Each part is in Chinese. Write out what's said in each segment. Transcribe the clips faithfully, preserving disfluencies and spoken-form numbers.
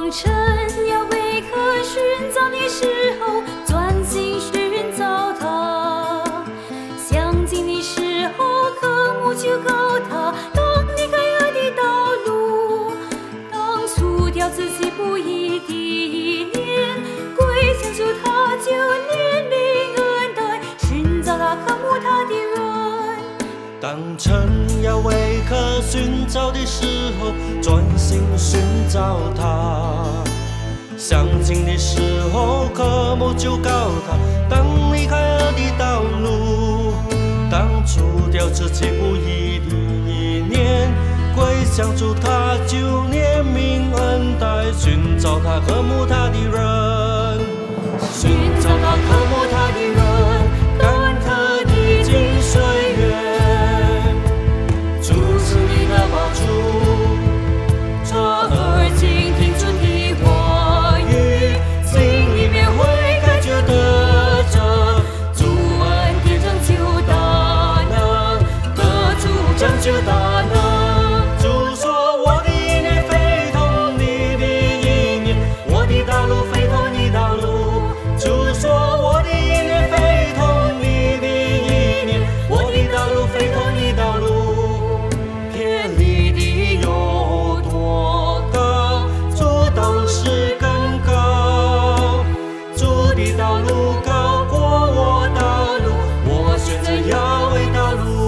当晨要为可寻找你时候，专心寻找他；想见你时候，渴慕就告他。当离开恶的道路，当除掉自己不义的意念，归向主他就怜悯恩待，寻找他渴慕他的人。 当晨要为可寻找的时候，专心寻找他；想尽的时候，渴慕就告他。当离开恶的道路，当除掉自己不义的意念，归向主他就怜悯恩待，寻找他渴慕他的人，寻找他渴慕他的人，干渴的经岁月。就大能，主说我的意念非同你的意念，我的道路非同你道路。主说我的意念非同你的意念，我的道路非同你道路。天离地有多高，主道路是更高。主的道路高过我道路，我选择要为道路。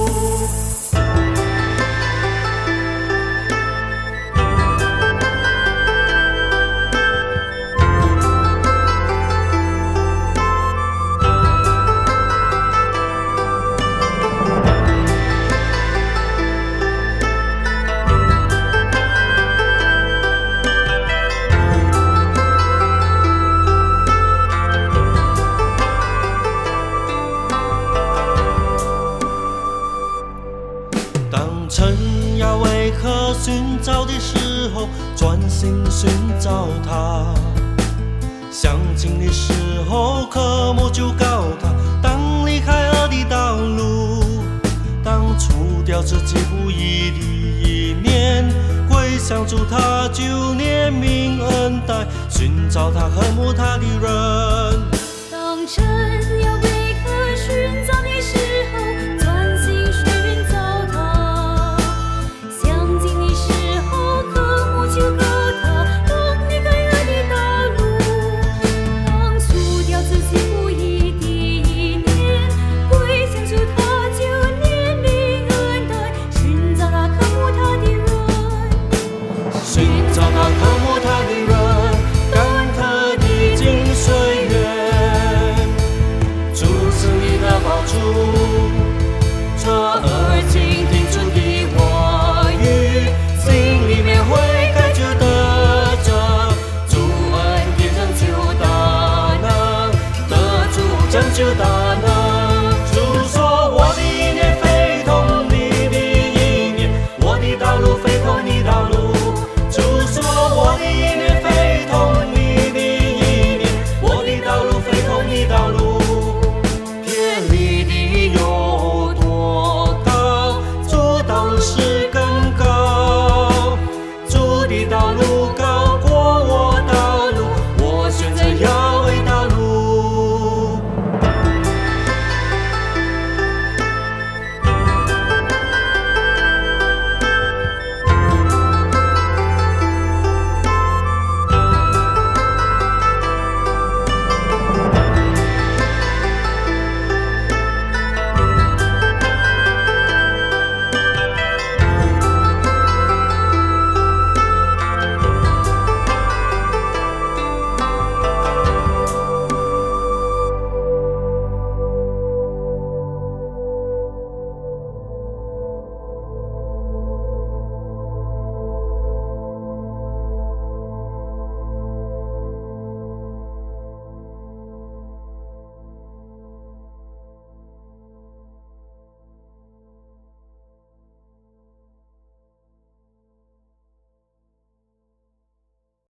当晨要为可寻找的时候，专心寻找他；想尽的时候，渴慕就告他。当离开恶的道路，当除掉自己不义的意念，归向主他就怜悯恩待，寻找他渴慕他的人。 当晨